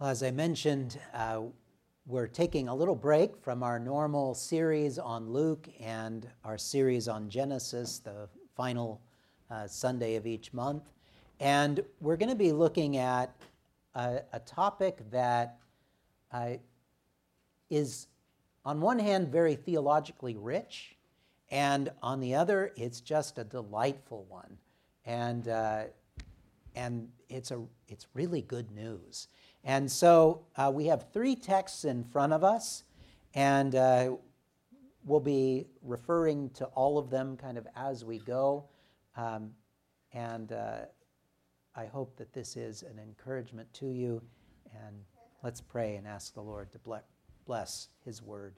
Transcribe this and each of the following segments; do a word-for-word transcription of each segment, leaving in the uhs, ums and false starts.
Well, as I mentioned, uh, we're taking a little break from our normal series on Luke and our series on Genesis, the final uh, Sunday of each month. And we're going to be looking at a, a topic that uh, is, on one hand, very theologically rich, and on the other, it's just a delightful one. And uh, and it's a it's really good news. And so uh, we have three texts in front of us, and uh, we'll be referring to all of them kind of as we go. Um, and uh, I hope that this is an encouragement to you. And let's pray and ask the Lord to bless His word.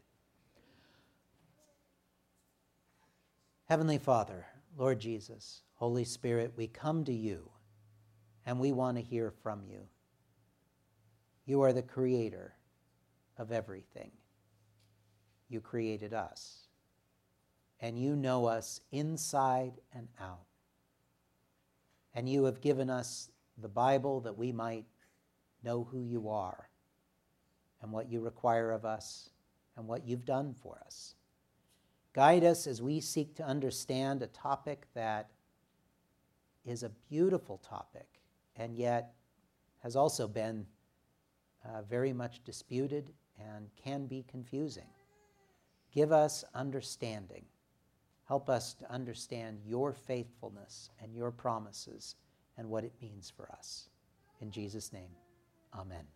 Heavenly Father, Lord Jesus, Holy Spirit, we come to you, and we want to hear from you. You are the creator of everything. You created us, and you know us inside and out. And you have given us the Bible that we might know who you are and what you require of us and what you've done for us. Guide us as we seek to understand a topic that is a beautiful topic and yet has also been Uh, very much disputed and can be confusing. Give us understanding. Help us to understand your faithfulness and your promises and what it means for us. In Jesus' name, amen.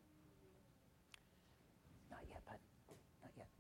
Not yet, bud. Not yet.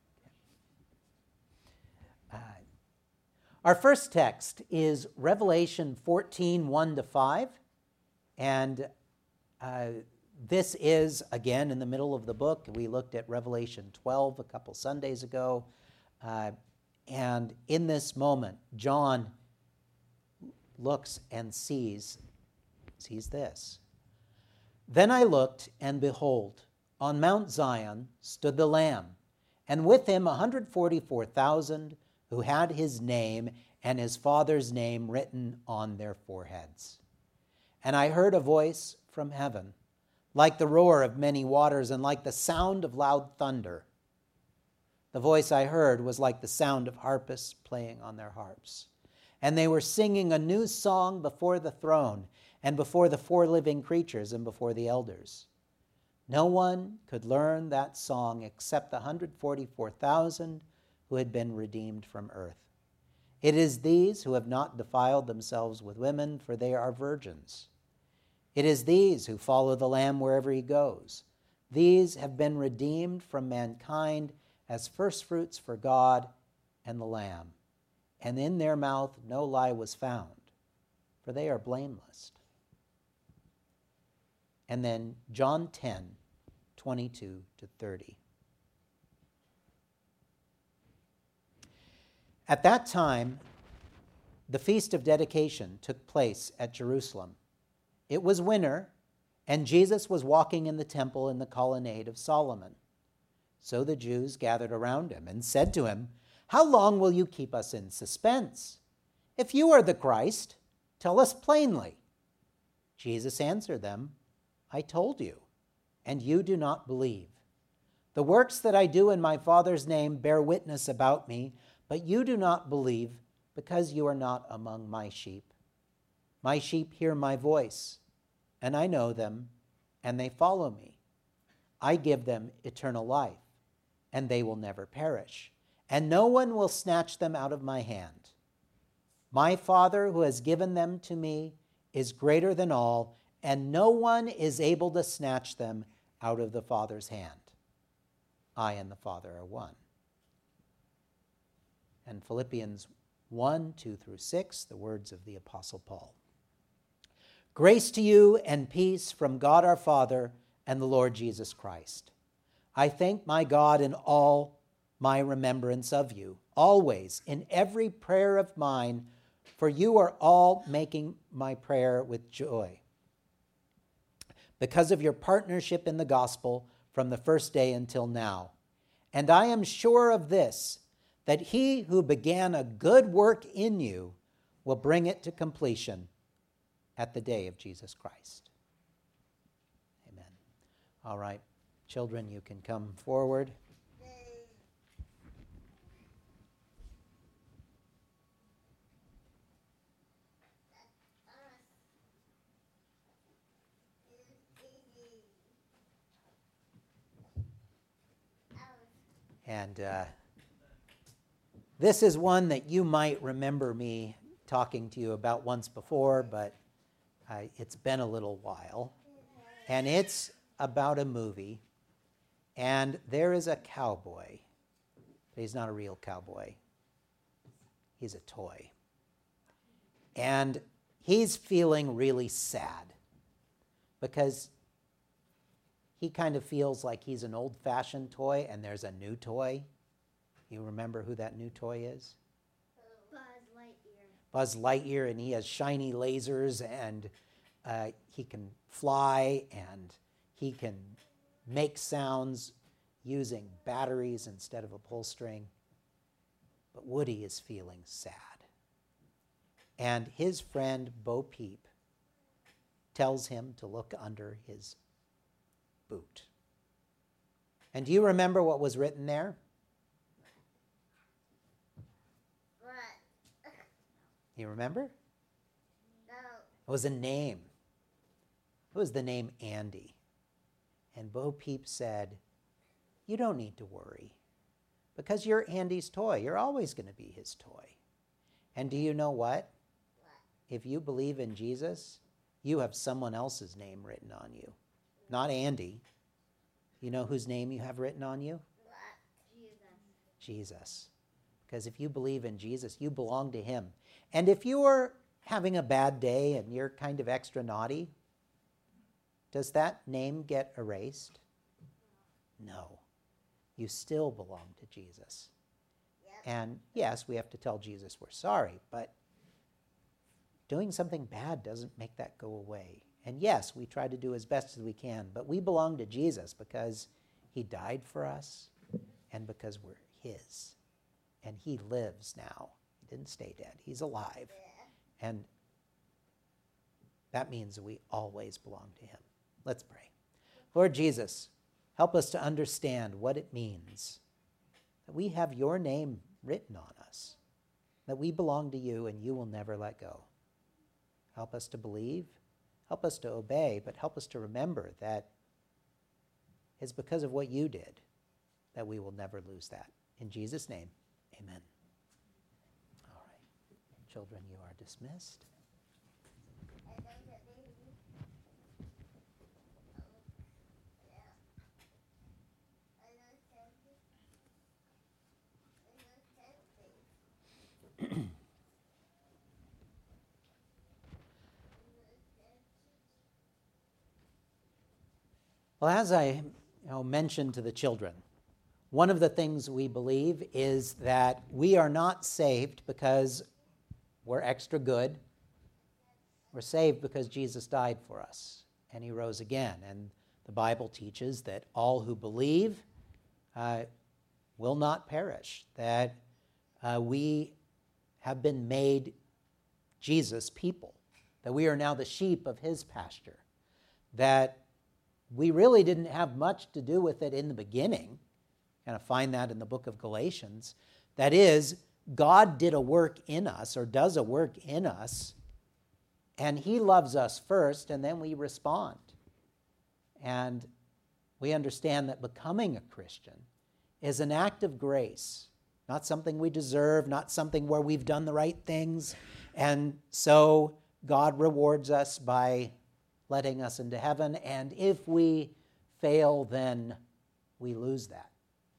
Uh, our first text is Revelation fourteen, one to five. And uh, This is, again, in the middle of the book. We looked at Revelation twelve a couple Sundays ago. Uh, and in this moment, John looks and sees, sees this. Then I looked, and behold, on Mount Zion stood the Lamb, and with him one hundred forty-four thousand who had his name and his Father's name written on their foreheads. And I heard a voice from heaven, like the roar of many waters and like the sound of loud thunder. The voice I heard was like the sound of harpists playing on their harps. And they were singing a new song before the throne and before the four living creatures and before the elders. No one could learn that song except the one hundred forty-four thousand who had been redeemed from earth. It is these who have not defiled themselves with women, for they are virgins. It is these who follow the Lamb wherever he goes. These have been redeemed from mankind as firstfruits for God and the Lamb. And in their mouth no lie was found, for they are blameless. And then John ten, twenty-two to thirty. At that time, the Feast of Dedication took place at Jerusalem. It was winter, and Jesus was walking in the temple in the colonnade of Solomon. So the Jews gathered around him and said to him, "How long will you keep us in suspense? If you are the Christ, tell us plainly." Jesus answered them, "I told you, and you do not believe. The works that I do in my Father's name bear witness about me, but you do not believe because you are not among my sheep. My sheep hear my voice, and I know them, and they follow me. I give them eternal life, and they will never perish, and no one will snatch them out of my hand. My Father who has given them to me is greater than all, and no one is able to snatch them out of the Father's hand. I and the Father are one." And Philippians one, two through six, the words of the Apostle Paul. "Grace to you and peace from God our Father and the Lord Jesus Christ. I thank my God in all my remembrance of you, always in every prayer of mine, for you are all making my prayer with joy, because of your partnership in the gospel from the first day until now. And I am sure of this, that he who began a good work in you will bring it to completion at the day of Jesus Christ." Amen. All right. Children, you can come forward. And uh, this is one that you might remember me talking to you about once before, but uh, it's been a little while. And it's about a movie. And there is a cowboy. But he's not a real cowboy. He's a toy. And he's feeling really sad because he kind of feels like he's an old-fashioned toy and there's a new toy. You remember who that new toy is? Buzz Lightyear. Buzz Lightyear, and he has shiny lasers, and uh, he can fly, and he can make sounds using batteries instead of a pull string. But Woody is feeling sad. And his friend Bo Peep tells him to look under his boot. And do you remember what was written there? What? You remember? No. It was a name. It was the name Andy. And Bo Peep said, you don't need to worry because you're Andy's toy. You're always going to be his toy. And do you know what? What? If you believe in Jesus, you have someone else's name written on you. Not Andy. You know whose name you have written on you? What? Jesus. Jesus. Because if you believe in Jesus, you belong to him. And if you are having a bad day and you're kind of extra naughty, does that name get erased? No. You still belong to Jesus. Yep. And yes, we have to tell Jesus we're sorry, but doing something bad doesn't make that go away. And yes, we try to do as best as we can, but we belong to Jesus because he died for us and because we're his. And he lives now. He didn't stay dead. He's alive. Yeah. And that means that we always belong to him. Let's pray. Lord Jesus, help us to understand what it means that we have your name written on us, that we belong to you and you will never let go. Help us to believe, help us to obey, but help us to remember that it's because of what you did that we will never lose that. In Jesus' name, amen. All right. Children, you are dismissed. Well, as I you know, mentioned to the children, one of the things we believe is that we are not saved because we're extra good. We're saved because Jesus died for us and he rose again. And the Bible teaches that all who believe uh, will not perish, that uh, we have been made Jesus' people, that we are now the sheep of his pasture, that we really didn't have much to do with it in the beginning. Kind of find that in the book of Galatians. That is, God did a work in us, or does a work in us, and he loves us first, and then we respond. And we understand that becoming a Christian is an act of grace, not something we deserve, not something where we've done the right things, and so God rewards us by letting us into heaven, and if we fail, then we lose that.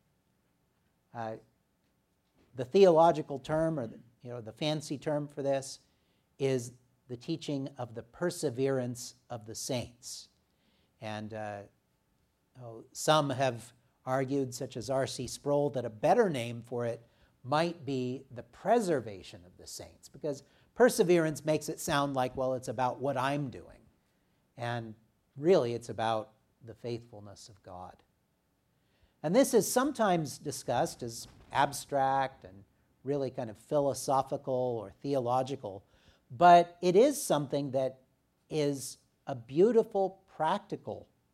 Uh, the theological term, or the, you know, the fancy term for this, is the teaching of the perseverance of the saints. And uh, oh, some have argued, such as R C Sproul, that a better name for it might be the preservation of the saints, because perseverance makes it sound like, well, it's about what I'm doing. And really, it's about the faithfulness of God. And this is sometimes discussed as abstract and really kind of philosophical or theological, but it is something that is a beautiful, practical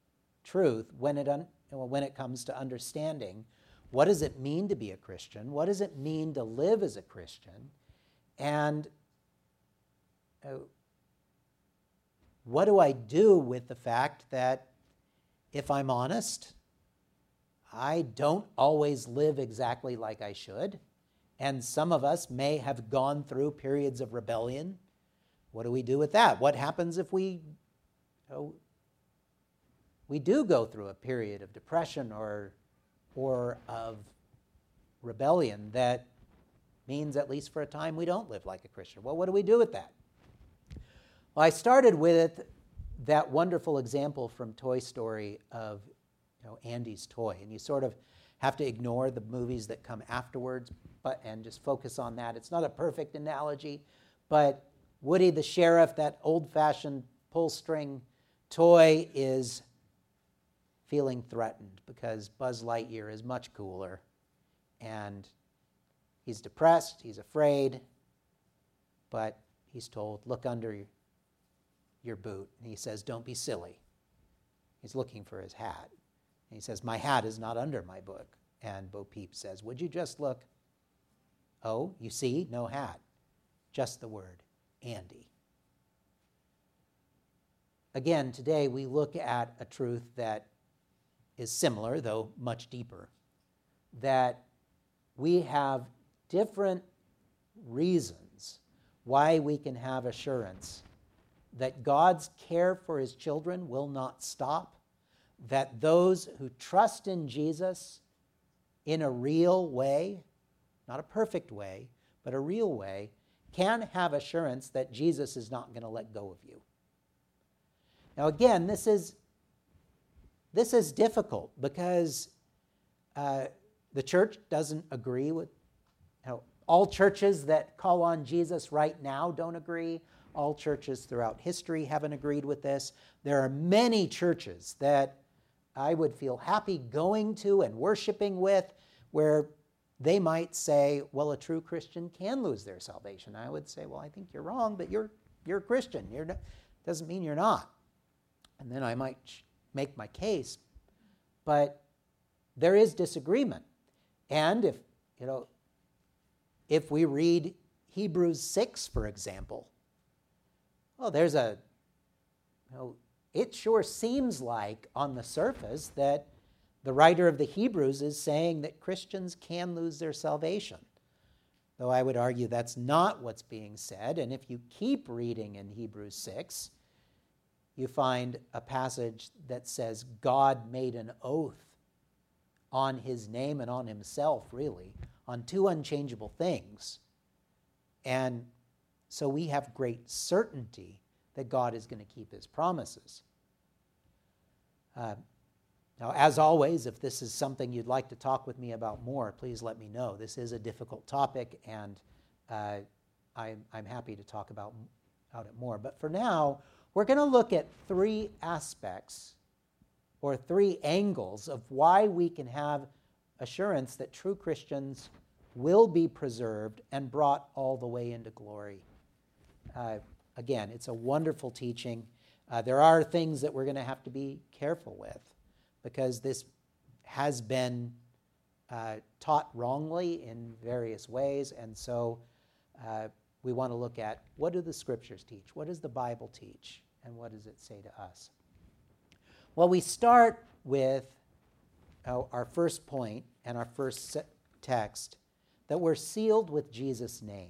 truth when it un, when it comes to understanding what does it mean to be a Christian, what does it mean to live as a Christian, and uh, what do I do with the fact that, if I'm honest, I don't always live exactly like I should, and some of us may have gone through periods of rebellion. What do we do with that? What happens if we, oh, we do go through a period of depression or, or of rebellion that means, at least for a time, we don't live like a Christian? Well, what do we do with that? Well, I started with that wonderful example from Toy Story of, you know, Andy's toy, and you sort of have to ignore the movies that come afterwards, but and just focus on that. It's not a perfect analogy, but Woody the Sheriff, that old-fashioned pull-string toy, is feeling threatened because Buzz Lightyear is much cooler, and he's depressed, he's afraid, but he's told, look under your boot. And he says, don't be silly. He's looking for his hat. And he says, my hat is not under my book. And Bo Peep says, would you just look? Oh, you see, no hat. Just the word, Andy. Again, today we look at a truth that is similar, though much deeper, that we have different reasons why we can have assurance that God's care for his children will not stop, that those who trust in Jesus in a real way, not a perfect way, but a real way, can have assurance that Jesus is not going to let go of you. Now again, this is, this is difficult because uh, the church doesn't agree with, you know, all churches that call on Jesus right now don't agree. All churches throughout history haven't agreed with this. There are many churches that I would feel happy going to and worshiping with where they might say, well, a true Christian can lose their salvation. I would say, well, I think you're wrong, but you're, you're a Christian. You're not, doesn't mean you're not. And then I might make my case. But there is disagreement. And if, you know, if we read Hebrews six, for example, well, there's a, you know, it sure seems like on the surface that the writer of the Hebrews is saying that Christians can lose their salvation. Though I would argue that's not what's being said. And if you keep reading in Hebrews six, you find a passage that says God made an oath on his name and on himself, really, on two unchangeable things. And so we have great certainty that God is going to keep his promises. Uh, now, as always, if this is something you'd like to talk with me about more, please let me know. This is a difficult topic, and uh, I, I'm happy to talk about, about it more. But for now, we're going to look at three aspects or three angles of why we can have assurance that true Christians will be preserved and brought all the way into glory. Uh, again, it's a wonderful teaching. Uh, there are things that we're going to have to be careful with because this has been uh, taught wrongly in various ways, and so uh, we want to look at what do the Scriptures teach? What does the Bible teach? And what does it say to us? Well, we start with uh, our first point and our first text, that we're sealed with Jesus' name.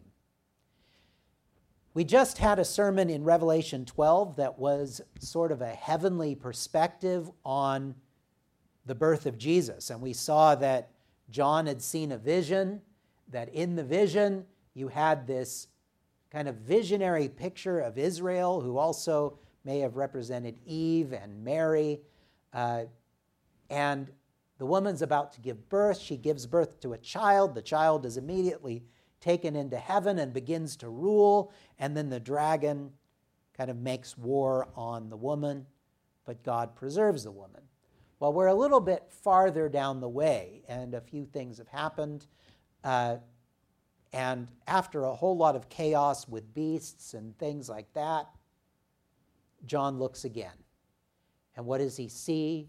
We just had a sermon in Revelation twelve that was sort of a heavenly perspective on the birth of Jesus. And we saw that John had seen a vision, that in the vision you had this kind of visionary picture of Israel, who also may have represented Eve and Mary. Uh, and the woman's about to give birth. She gives birth to a child. The child is immediately taken into heaven and begins to rule. And then the dragon kind of makes war on the woman, but God preserves the woman. Well, we're a little bit farther down the way, and a few things have happened. Uh, and after a whole lot of chaos with beasts and things like that, John looks again. And what does he see?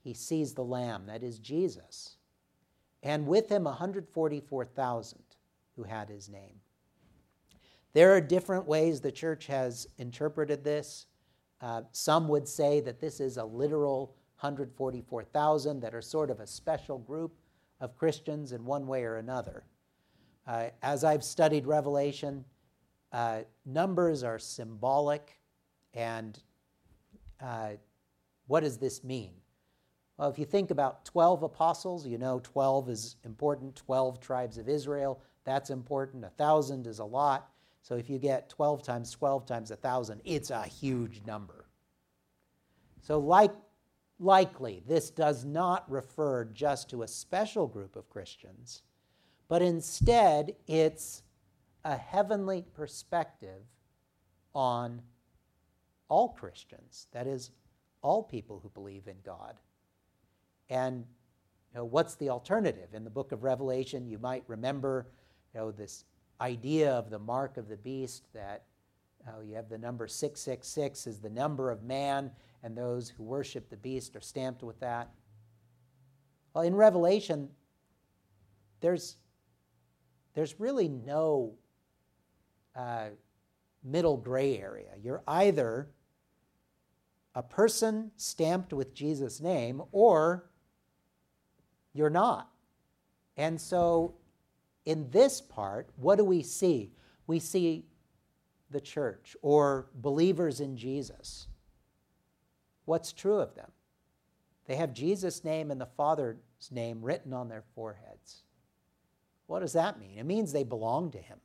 he sees the Lamb, that is Jesus, and with him one hundred forty-four thousand who had his name. There are different ways the church has interpreted this. Uh, some would say that this is a literal one hundred forty-four thousand that are sort of a special group of Christians in one way or another. Uh, as I've studied Revelation, uh, numbers are symbolic, and uh, what does this mean? Well, if you think about twelve apostles, you know twelve is important, twelve tribes of Israel, that's important. A thousand is a lot. So if you get twelve times twelve times a thousand, it's a huge number. So like, likely, this does not refer just to a special group of Christians, but instead it's a heavenly perspective on all Christians, that is, all people who believe in God. And you know, what's the alternative? In the book of Revelation, you might remember you know, this idea of the mark of the beast, that uh, you have the number six six six is the number of man, and those who worship the beast are stamped with that. Well, in Revelation, there's, there's really no uh, middle gray area. You're either a person stamped with Jesus' name, or you're not. And so in this part, what do we see? We see the church, or believers in Jesus. What's true of them? They have Jesus' name and the Father's name written on their foreheads. What does that mean? It means they belong to him.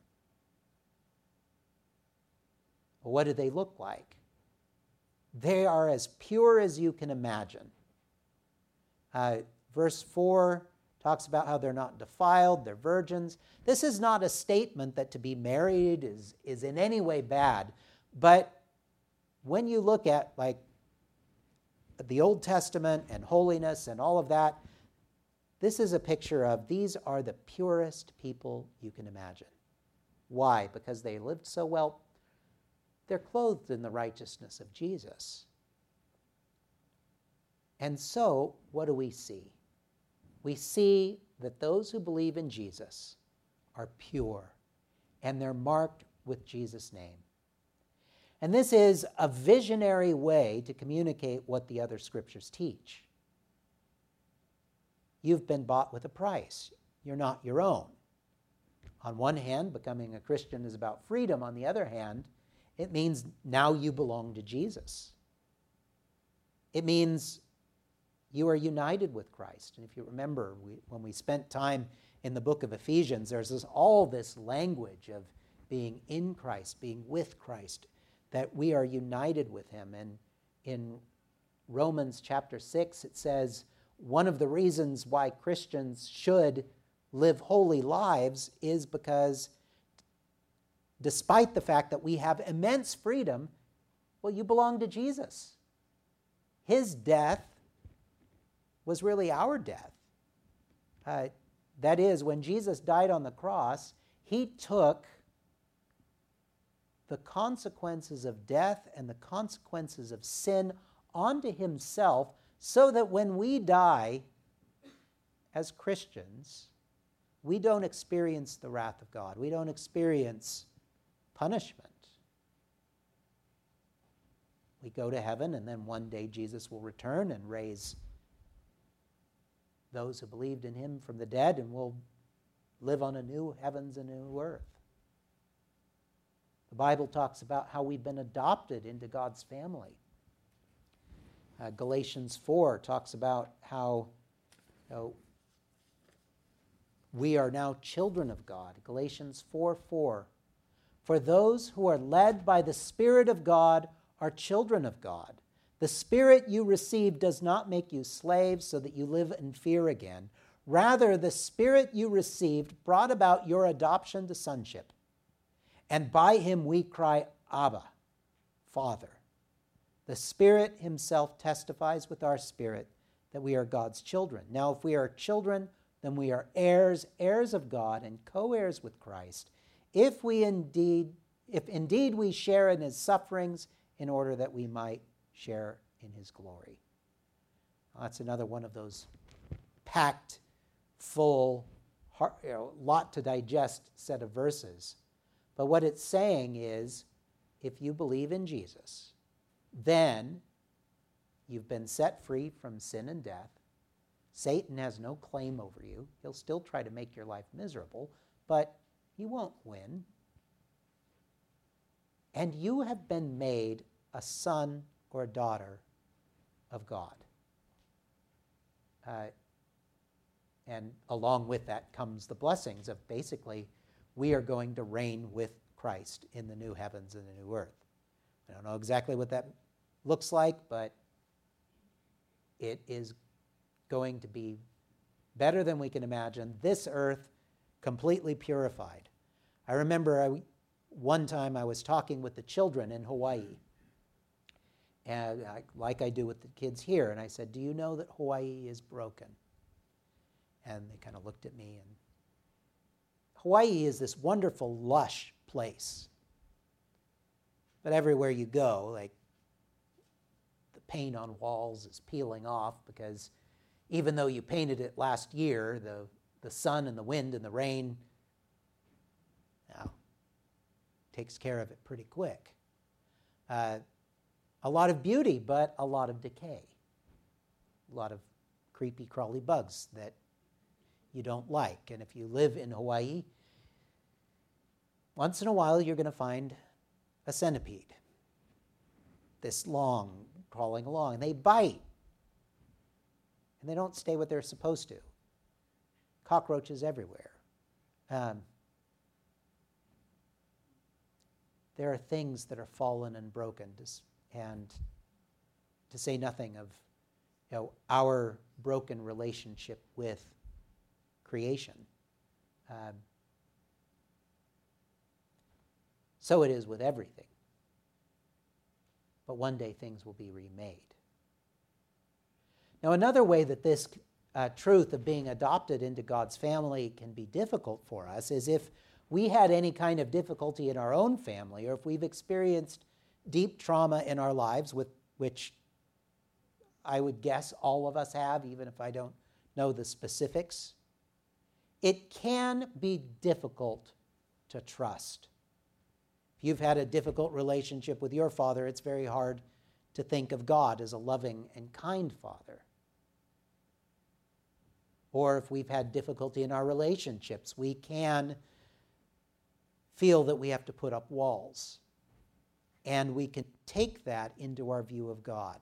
Well, what do they look like? They are as pure as you can imagine. Uh, verse four talks about how they're not defiled, they're virgins. This is not a statement that to be married is, is in any way bad. But when you look at like the Old Testament and holiness and all of that, this is a picture of these are the purest people you can imagine. Why? Because they lived so well. They're clothed in the righteousness of Jesus. And so, what do we see? We see that those who believe in Jesus are pure, and they're marked with Jesus' name. And this is a visionary way to communicate what the other scriptures teach. You've been bought with a price. You're not your own. On one hand, becoming a Christian is about freedom. On the other hand, it means now you belong to Jesus. It means you are united with Christ. And if you remember, we, when we spent time in the book of Ephesians, there's this, all this language of being in Christ, being with Christ, that we are united with him. And in Romans chapter six, it says, one of the reasons why Christians should live holy lives is because despite the fact that we have immense freedom, well, you belong to Jesus. His death was really our death. Uh, that is, when Jesus died on the cross, he took the consequences of death and the consequences of sin onto himself, so that when we die as Christians, we don't experience the wrath of God. We don't experience punishment. We go to heaven, and then one day Jesus will return and raise those who believed in him from the dead, and we'll live on a new heavens and a new earth. The Bible talks about how we've been adopted into God's family. Uh, Galatians four talks about how you know, we are now children of God. Galatians four four. For those who are led by the Spirit of God are children of God. The Spirit you received does not make you slaves so that you live in fear again. Rather, the Spirit you received brought about your adoption to sonship. And by him we cry, Abba, Father. The Spirit himself testifies with our spirit that we are God's children. Now, if we are children, then we are heirs, heirs of God, and co-heirs with Christ, if we indeed, if indeed we share in his sufferings, in order that we might share in his glory. That's another one of those packed, full, heart, you know, lot to digest set of verses. But what it's saying is, if you believe in Jesus, then you've been set free from sin and death. Satan has no claim over you. He'll still try to make your life miserable, but he won't win. And you have been made a son or a daughter of God. Uh, and along with that comes the blessings of basically we are going to reign with Christ in the new heavens and the new earth. I don't know exactly what that looks like, but it is going to be better than we can imagine. This earth completely purified. I remember I, one time I was talking with the children in Hawaii, and I, like I do with the kids here, and I said, do you know that Hawaii is broken? And they kind of looked at me. And Hawaii is this wonderful, lush place. But everywhere you go, like, the paint on walls is peeling off because even though you painted it last year, the, the sun and the wind and the rain now takes care of it pretty quick. Uh, a lot of beauty, but a lot of decay. A lot of creepy, crawly bugs that you don't like. And if you live in Hawaii, once in a while you're going to find a centipede, this long, crawling along. And they bite. And they don't stay what they're supposed to. Cockroaches everywhere. Um, there are things that are fallen and broken, and to say nothing of, you know, our broken relationship with creation. Um, so it is with everything. But one day things will be remade. Now, another way that this uh, truth of being adopted into God's family can be difficult for us is if we had any kind of difficulty in our own family, or if we've experienced deep trauma in our lives, with which I would guess all of us have, even if I don't know the specifics. It can be difficult to trust. If you've had a difficult relationship with your father, it's very hard to think of God as a loving and kind father. Or if we've had difficulty in our relationships, we can feel that we have to put up walls. And we can take that into our view of God.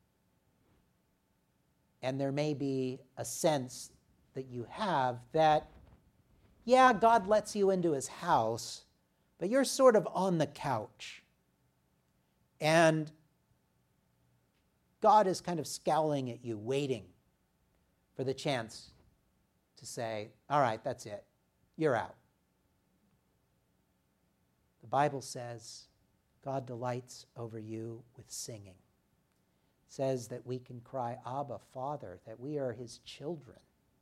And there may be a sense that you have that, yeah, God lets you into his house, but you're sort of on the couch. And God is kind of scowling at you, waiting for the chance to say, all right, that's it. You're out. The Bible says God delights over you with singing. It says that we can cry, Abba, Father, that we are his children.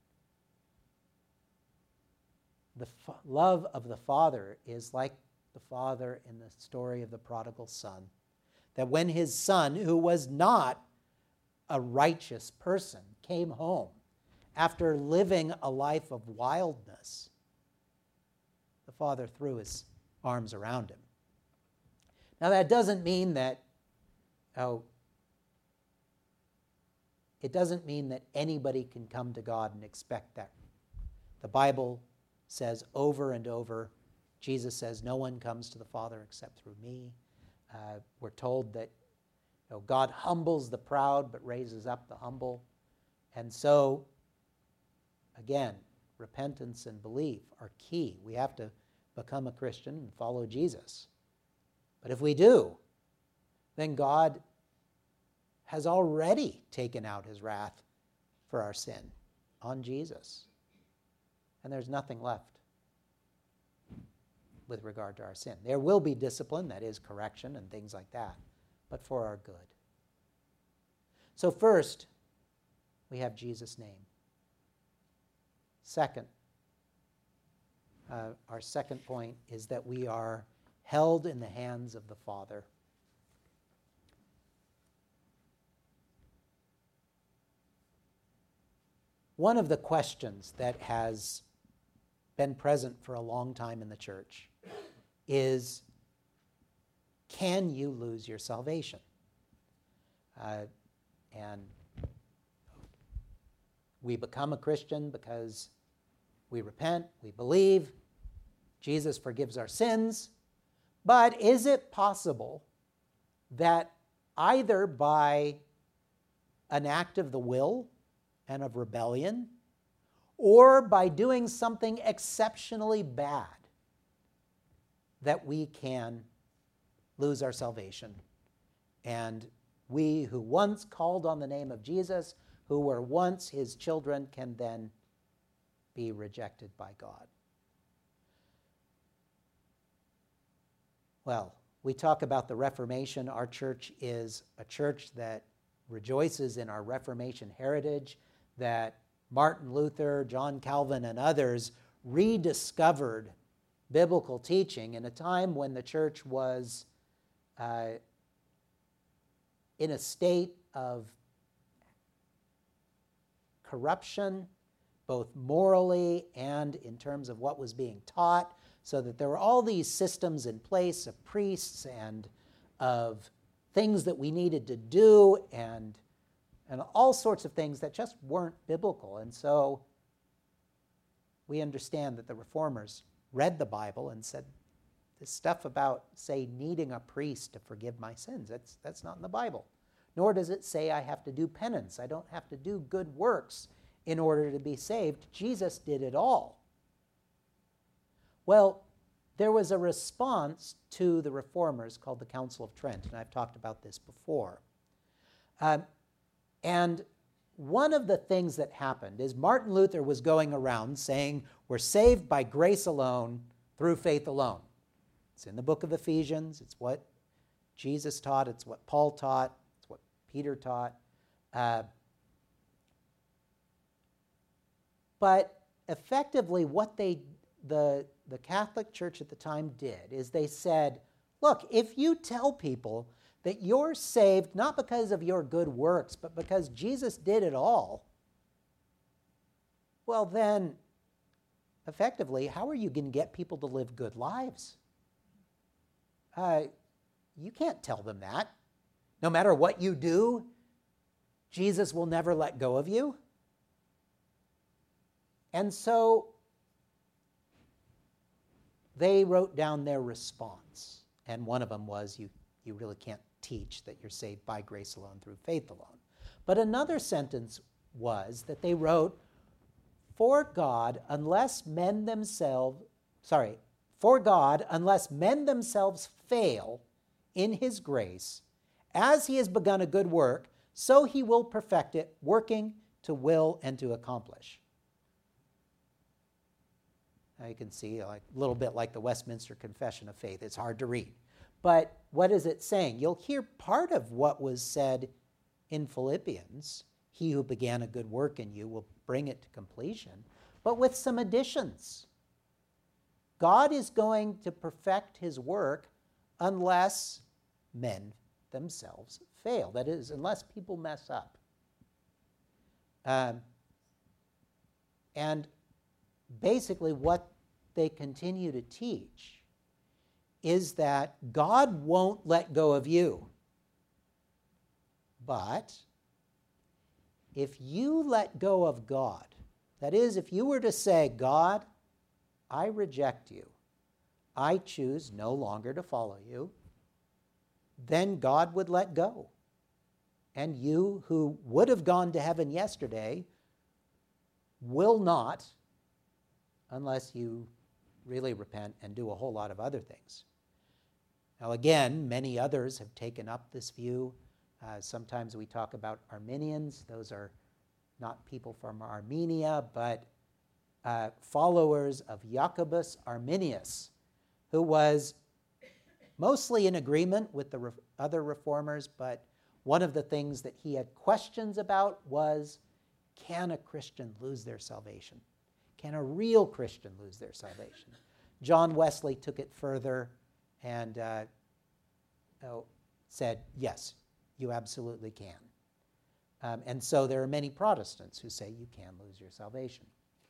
The f- love of the Father is like the father in the story of the prodigal son. That when his son, who was not a righteous person, came home after living a life of wildness, the father threw his arms around him. Now that doesn't mean that, oh, it doesn't mean that anybody can come to God and expect that. The Bible says over and over, Jesus says, no one comes to the Father except through me. Uh, we're told that, you know, God humbles the proud but raises up the humble. And so, again, repentance and belief are key. We have to become a Christian and follow Jesus. But if we do, then God has already taken out his wrath for our sin on Jesus. And there's nothing left with regard to our sin. There will be discipline, that is correction and things like that, but for our good. So first, we have Jesus' name. Second, uh, our second point is that we are held in the hands of the Father. one of the questions that has been present for a long time in the church is, can you lose your salvation? Uh, and we become a Christian because we repent, we believe, Jesus forgives our sins. But is it possible that either by an act of the will and of rebellion, or by doing something exceptionally bad, that we can lose our salvation? And we who once called on the name of Jesus, who were once his children, can then be rejected by God. Well, we talk about the Reformation. Our church is a church that rejoices in our Reformation heritage, that Martin Luther, John Calvin, and others rediscovered biblical teaching in a time when the church was uh, in a state of corruption, both morally and in terms of what was being taught, so that there were all these systems in place of priests and of things that we needed to do and, and all sorts of things that just weren't biblical. And so we understand that the reformers read the Bible and said, this stuff about, say, needing a priest to forgive my sins, that's, that's not in the Bible. Nor does it say I have to do penance. I don't have to do good works in order to be saved. Jesus did it all. Well, there was a response to the reformers called the Council of Trent, and I've talked about this before. Um, and one of the things that happened is Martin Luther was going around saying, we're saved by grace alone, through faith alone. It's in the book of Ephesians. It's what Jesus taught. It's what Paul taught. It's what Peter taught. Uh, but effectively, what they the the Catholic Church at the time did is they said, look, if you tell people that you're saved not because of your good works, but because Jesus did it all, well then, effectively, how are you going to get people to live good lives? Uh, you can't tell them that. No matter what you do, Jesus will never let go of you. And so they wrote down their response. And one of them was, you, you really can't teach that you're saved by grace alone, through faith alone. But another sentence was that they wrote, for God, unless men themselves, sorry, for God, unless men themselves fail in his grace, as he has begun a good work, so he will perfect it, working to will and to accomplish. Now you can see like, a little bit like the Westminster Confession of Faith. It's hard to read. But what is it saying? You'll hear part of what was said in Philippians. He who began a good work in you will bring it to completion, but with some additions. God is going to perfect his work unless men themselves fail. That is, unless people mess up. Um, and basically what they continue to teach is that God won't let go of you. But if you let go of God, that is, if you were to say, God, I reject you, I choose no longer to follow you, then God would let go. And you who would have gone to heaven yesterday will not, unless you really repent and do a whole lot of other things. Now again, many others have taken up this view. Uh, sometimes we talk about Arminians. Those are not people from Armenia, but uh, followers of Jacobus Arminius, who was mostly in agreement with the re- other reformers, but one of the things that he had questions about was, can a Christian lose their salvation? Can a real Christian lose their salvation? John Wesley took it further and uh, oh, said, yes, you absolutely can. Um, and so there are many Protestants who say you can lose your salvation.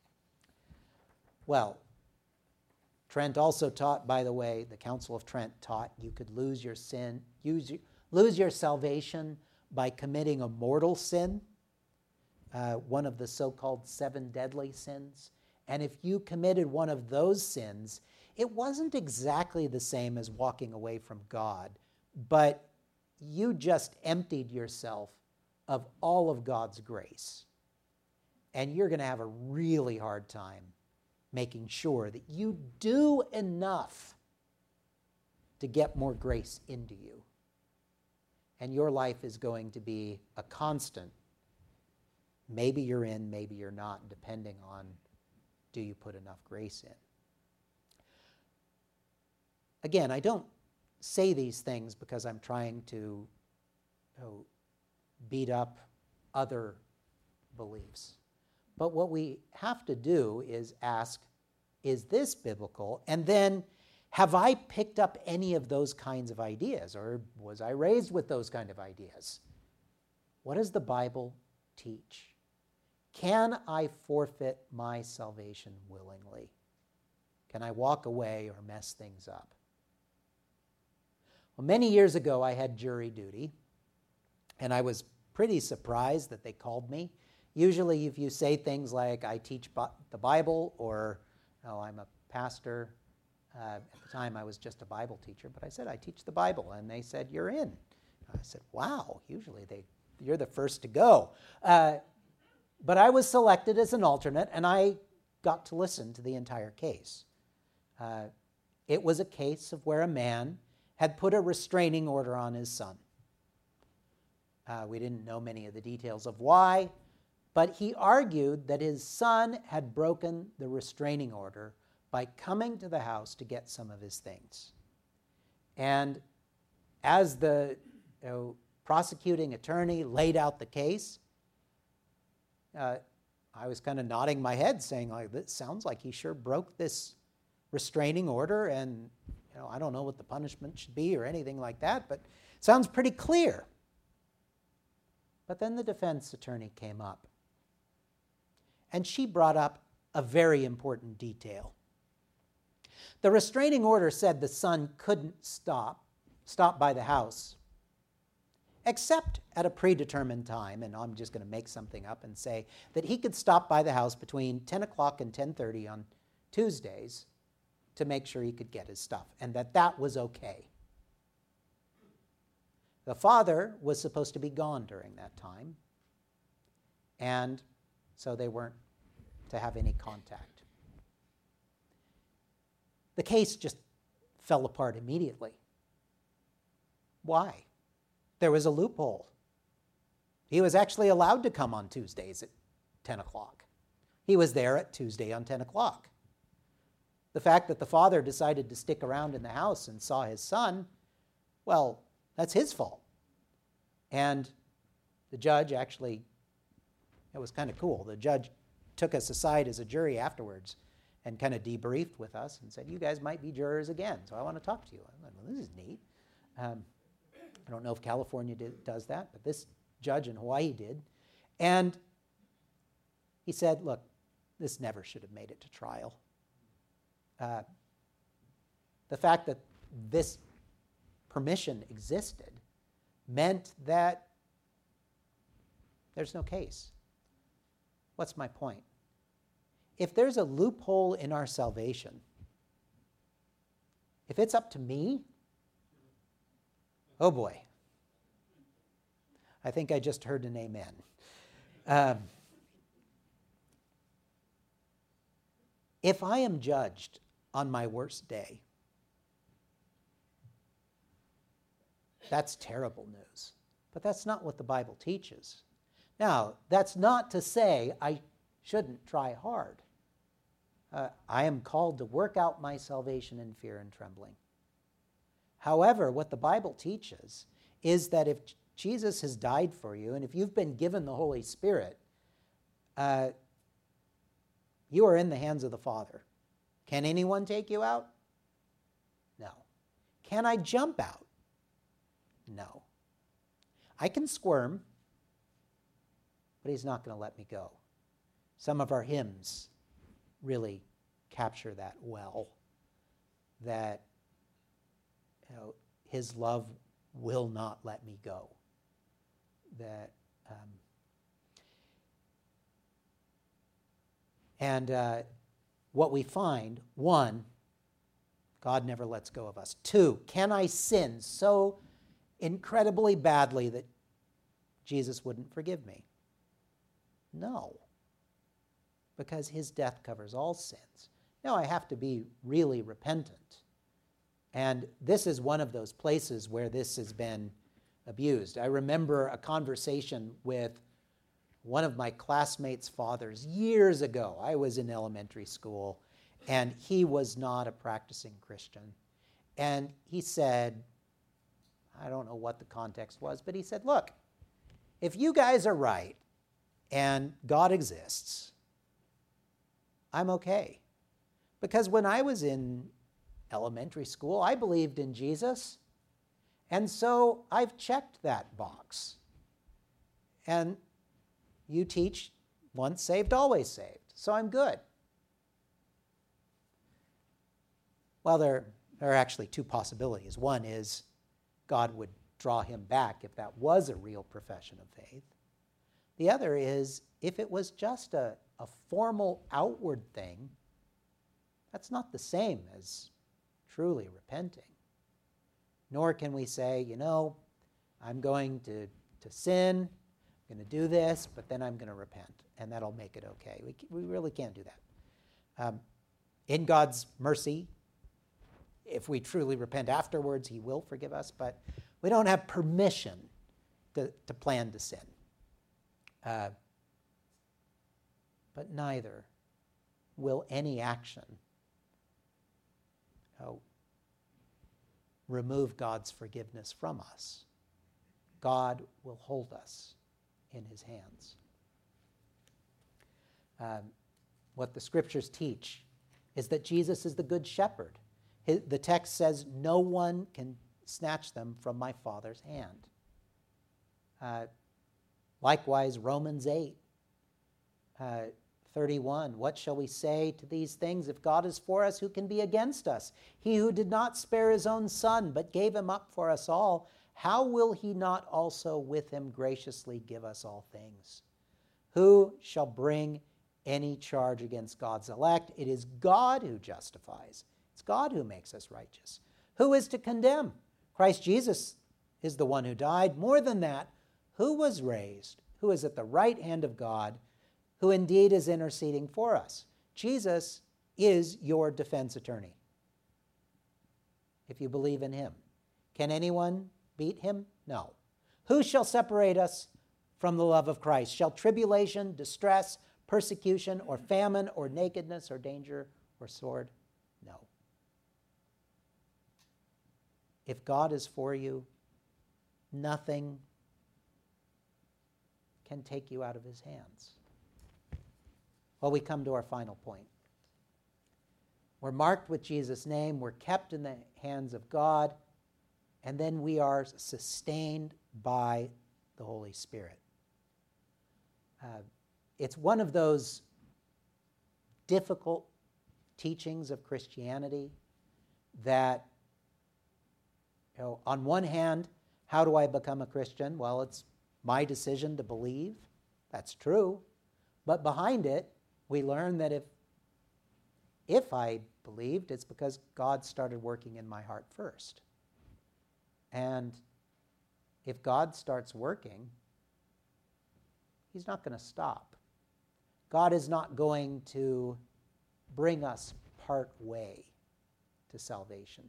Well, Trent also taught, by the way, the Council of Trent taught you could lose your sin, use, lose your salvation by committing a mortal sin, uh, one of the so-called seven deadly sins. And if you committed one of those sins, it wasn't exactly the same as walking away from God, but you just emptied yourself of all of God's grace. And you're going to have a really hard time making sure that you do enough to get more grace into you. And your life is going to be a constant. Maybe you're in, maybe you're not, depending on do you put enough grace in. Again, I don't say these things because I'm trying to you know, beat up other beliefs. But what we have to do is ask, is this biblical? And then, have I picked up any of those kinds of ideas? Or was I raised with those kind of ideas? What does the Bible teach? Can I forfeit my salvation willingly? Can I walk away or mess things up? Well, many years ago, I had jury duty, and I was pretty surprised that they called me. Usually, if you say things like, I teach the Bible, or, oh, I'm a pastor. Uh, at the time, I was just a Bible teacher, but I said, I teach the Bible, and they said, you're in. I said, wow, usually they, you're the first to go. Uh, but I was selected as an alternate, and I got to listen to the entire case. Uh, it was a case of where a man had put a restraining order on his son. Uh, we didn't know many of the details of why, but he argued that his son had broken the restraining order by coming to the house to get some of his things. And as the you know, prosecuting attorney laid out the case, uh, I was kind of nodding my head saying, like, this sounds like he sure broke this restraining order, and you know, I don't know what the punishment should be or anything like that, but it sounds pretty clear. But then the defense attorney came up, and she brought up a very important detail. The restraining order said the son couldn't stop, stop by the house, except at a predetermined time, and I'm just going to make something up and say that he could stop by the house between ten o'clock and ten thirty on Tuesdays to make sure he could get his stuff, and that that was okay. The father was supposed to be gone during that time, and so they weren't to have any contact. The case just fell apart immediately. Why? There was a loophole. He was actually allowed to come on Tuesdays at ten o'clock. He was there at Tuesday on ten o'clock. The fact that the father decided to stick around in the house and saw his son, well, that's his fault. And the judge actually, it was kind of cool. The judge took us aside as a jury afterwards and kind of debriefed with us and said, you guys might be jurors again, so I want to talk to you. I'm like, well, this is neat. Um, I don't know if California did, does that, but this judge in Hawaii did. And he said, look, this never should have made it to trial. Uh, the fact that this permission existed meant that there's no case. What's my point? If there's a loophole in our salvation, if it's up to me, oh boy. I think I just heard an amen. Um, if I am judged on my worst day, that's terrible news. But that's not what the Bible teaches. Now, that's not to say I shouldn't try hard. Uh, I am called to work out my salvation in fear and trembling. However, what the Bible teaches is that if Jesus has died for you, and if you've been given the Holy Spirit, uh, you are in the hands of the Father. Can anyone take you out? No. Can I jump out? No. I can squirm. but he's not going to let me go. Some of our hymns really capture that well, that you know, his love will not let me go. That um, and uh, what we find, one, God never lets go of us. Two, can I sin so incredibly badly that Jesus wouldn't forgive me? No, because his death covers all sins. Now I have to be really repentant. And this is one of those places where this has been abused. I remember a conversation with one of my classmates' fathers years ago. I was in elementary school, and he was not a practicing Christian. And he said, I don't know what the context was, but he said, look, if you guys are right and God exists, I'm okay. Because when I was in elementary school, I believed in Jesus, and so I've checked that box. And you teach once saved, always saved, so I'm good. Well, there, there are actually two possibilities. One is God would draw him back if that was a real profession of faith. The other is if it was just a, a formal outward thing, that's not the same as truly repenting. Nor can we say, you know, I'm going to, to sin, I'm going to do this, but then I'm going to repent, and that'll make it okay. We, we really can't do that. Um, in God's mercy, if we truly repent afterwards, he will forgive us, but we don't have permission to, to plan to sin. Uh, but neither will any action oh, remove God's forgiveness from us. God will hold us in his hands. Um, what the scriptures teach is that Jesus is the good shepherd. His, the text says, no one can snatch them from my Father's hand. Uh, likewise, Romans eight, uh, thirty-one, what shall we say to these things? If God is for us, who can be against us? He who did not spare his own son, but gave him up for us all, how will he not also with him graciously give us all things? Who shall bring any charge against God's elect? It is God who justifies. It's God who makes us righteous. Who is to condemn? Christ Jesus is the one who died. More than that, who was raised, who is at the right hand of God, who indeed is interceding for us. Jesus is your defense attorney, if you believe in him. Can anyone beat him? No. Who shall separate us from the love of Christ? Shall tribulation, distress, persecution, or famine, or nakedness, or danger, or sword? No. If God is for you, nothing can take you out of his hands. Well, we come to our final point. We're marked with Jesus' name, we're kept in the hands of God, and then we are sustained by the Holy Spirit. Uh, it's one of those difficult teachings of Christianity that, you know, on one hand, how do I become a Christian? Well, it's my decision to believe. That's true. But behind it, we learn that if, if I believed, it's because God started working in my heart first. And if God starts working, he's not going to stop. God is not going to bring us part way to salvation.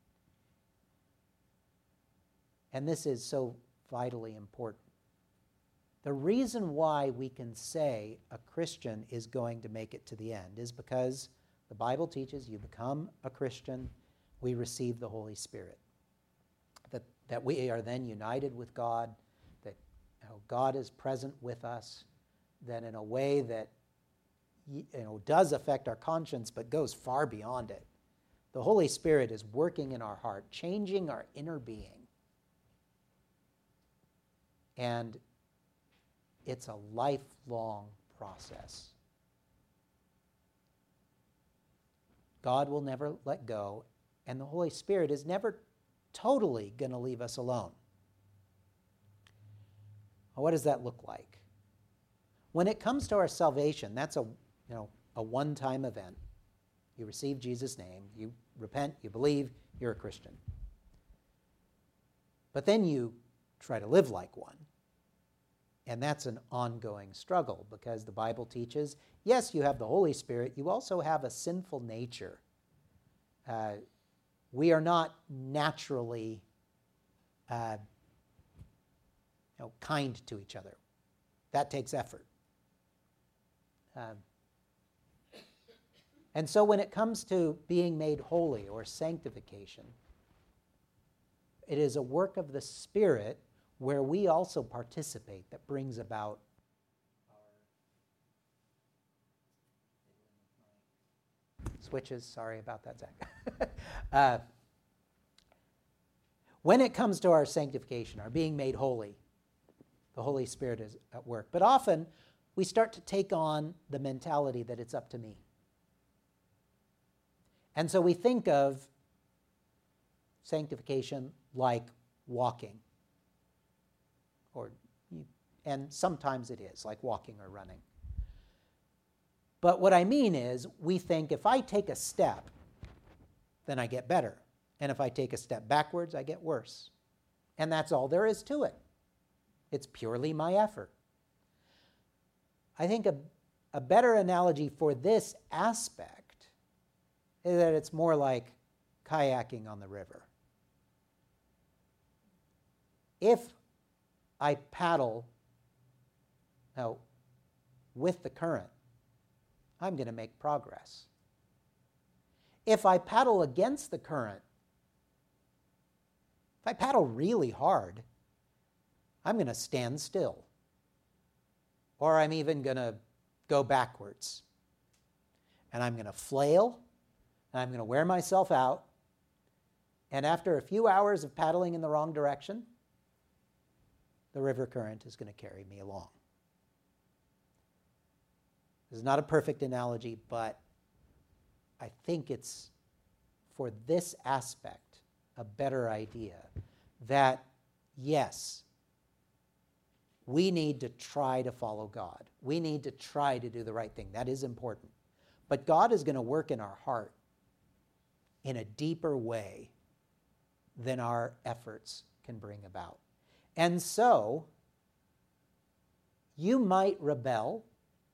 And this is so vitally important. The reason why we can say a Christian is going to make it to the end is because the Bible teaches you become a Christian, we receive the Holy Spirit. That, that we are then united with God, that you know, God is present with us, that in a way that you know, does affect our conscience but goes far beyond it. The Holy Spirit is working in our heart, changing our inner being. And it's a lifelong process. God will never let go, and the Holy Spirit is never totally going to leave us alone. Well, what does that look like? When it comes to our salvation, that's a, you know, a one-time event. You receive Jesus' name, you repent, you believe, you're a Christian. But then you try to live like one. And that's an ongoing struggle because the Bible teaches, yes, you have the Holy Spirit, you also have a sinful nature. Uh, we are not naturally uh, you know, kind to each other. That takes effort. Um, and so when it comes to being made holy or sanctification, it is a work of the Spirit where we also participate that brings about our switches. Sorry about that, Zach. uh, when it comes to our sanctification, our being made holy, the Holy Spirit is at work. But often we start to take on the mentality that it's up to me. And so we think of sanctification like walking. Or, and sometimes it is, like walking or running. But what I mean is, we think if I take a step, then I get better. And if I take a step backwards, I get worse. And that's all there is to it. It's purely my effort. I think a, a better analogy for this aspect is that it's more like kayaking on the river. If I paddle now, with the current, I'm going to make progress. If I paddle against the current, if I paddle really hard, I'm going to stand still. Or I'm even going to go backwards. And I'm going to flail, and I'm going to wear myself out. And after a few hours of paddling in the wrong direction, the river current is going to carry me along. This is not a perfect analogy, but I think it's, for this aspect, a better idea that, yes, we need to try to follow God. We need to try to do the right thing. That is important. But God is going to work in our heart in a deeper way than our efforts can bring about. And so, you might rebel,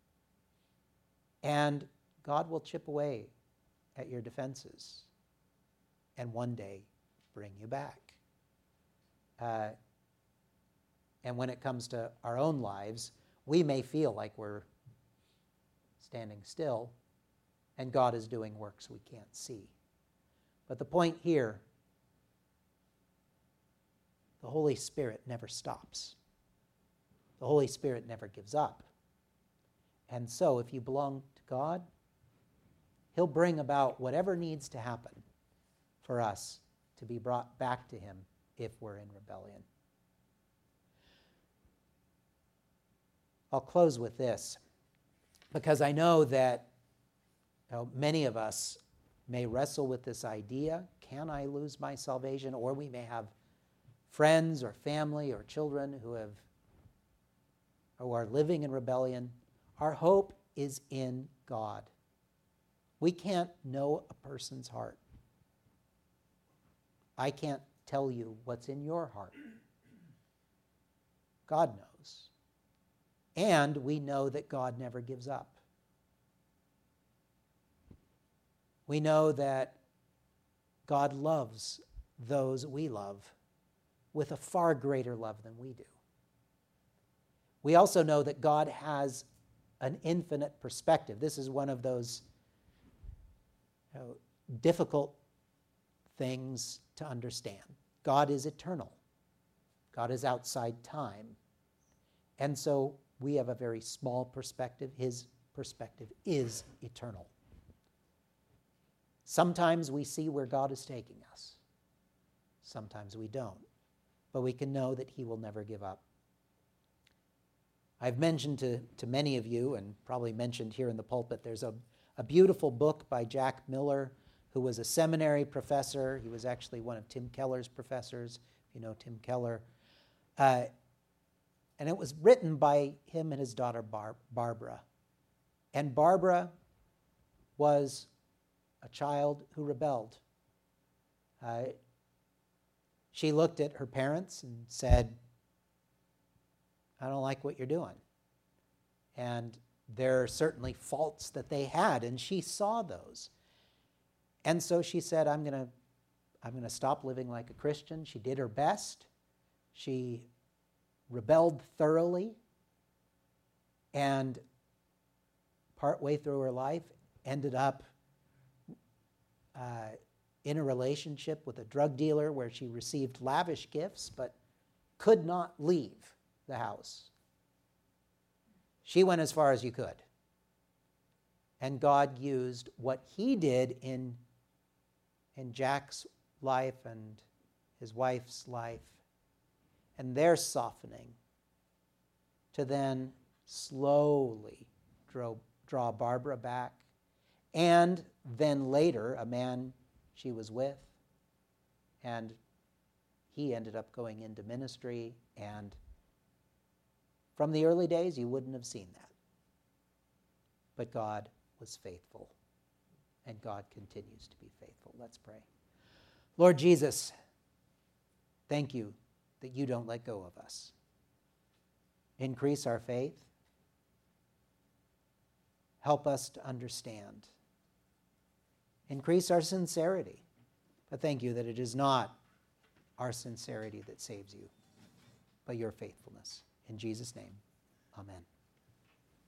and God will chip away at your defenses and one day bring you back. Uh, and when it comes to our own lives, we may feel like we're standing still, and God is doing works we can't see. But the point here, the Holy Spirit never stops. The Holy Spirit never gives up. And so if you belong to God, He'll bring about whatever needs to happen for us to be brought back to Him if we're in rebellion. I'll close with this, because I know that you know, many of us may wrestle with this idea, can I lose my salvation? Or we may have friends or family or children who have who are living in rebellion. Our hope is in God. We can't know a person's heart. I can't tell you what's in your heart. God knows. And we know that God never gives up. We know that God loves those we love with a far greater love than we do. We also know that God has an infinite perspective. This is one of those you know, difficult things to understand. God is eternal. God is outside time. And so we have a very small perspective. His perspective is eternal. Sometimes we see where God is taking us. Sometimes we don't. But we can know that He will never give up. I've mentioned to, to many of you, and probably mentioned here in the pulpit, there's a, a beautiful book by Jack Miller, who was a seminary professor. He was actually one of Tim Keller's professors, if you know Tim Keller. Uh, and it was written by him and his daughter Bar- Barbara. And Barbara was a child who rebelled. Uh, she looked at her parents and said, I don't like what you're doing. And there are certainly faults that they had, and she saw those. And so she said, I'm going to I'm going to stop living like a Christian. She did her best. She rebelled thoroughly, and partway through her life ended up uh, in a relationship with a drug dealer where she received lavish gifts but could not leave the house. She went as far as you could. And God used what he did in, in Jack's life and his wife's life and their softening to then slowly draw, draw Barbara back. And then later, a man she was with, and he ended up going into ministry, and from the early days, you wouldn't have seen that. But God was faithful, and God continues to be faithful. Let's pray. Lord Jesus, thank you that you don't let go of us. Increase our faith. Help us to understand. Increase our sincerity. But thank you that it is not our sincerity that saves you, but your faithfulness. In Jesus' name.